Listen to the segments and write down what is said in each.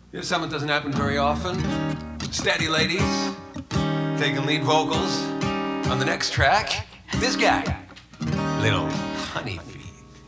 Here's something that doesn't happen very often. Steady ladies, taking lead vocals. On the next track, this guy, Little Honey Feet.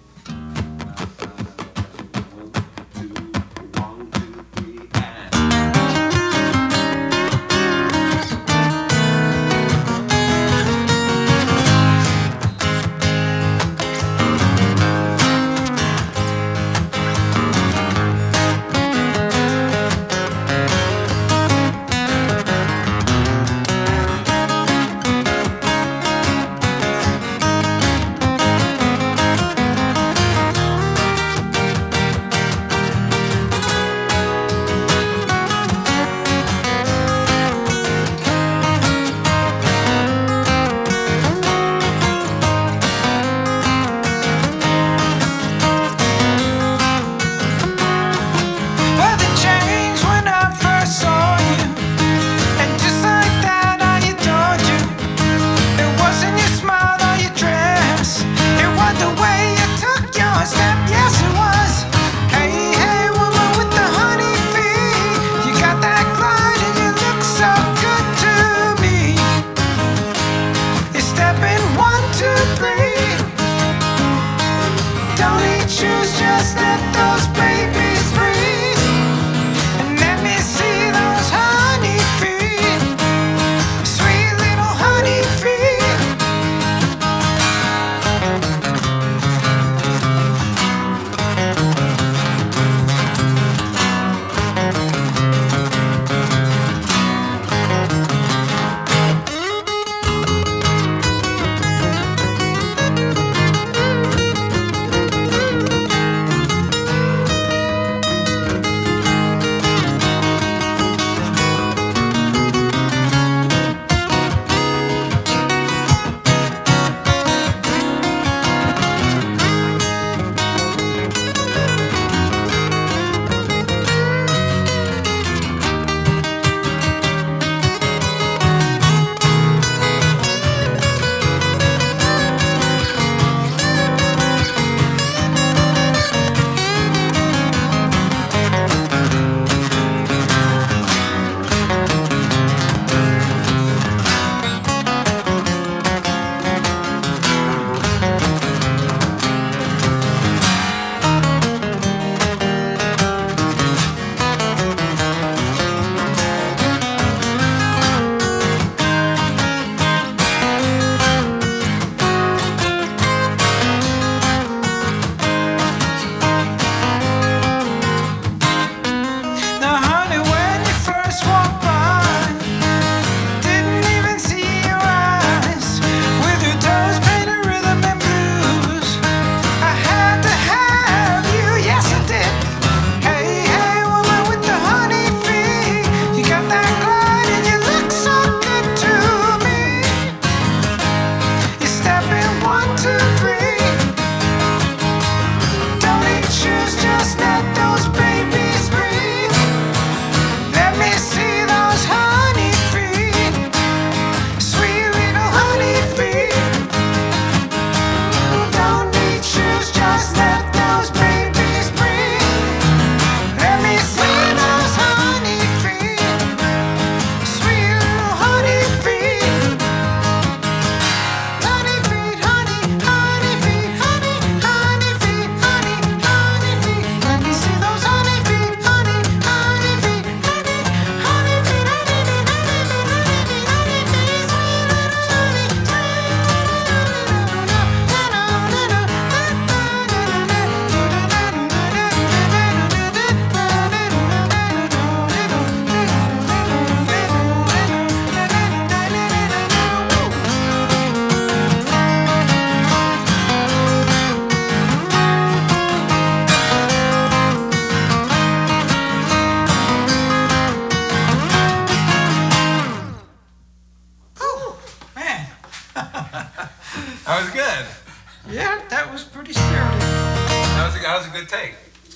That was good. Yeah, that was pretty spirited. That was a good take.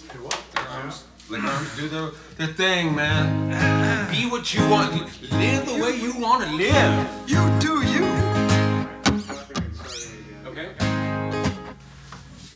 Do the thing, man. Be what you want. Live the way you want to live. You do you.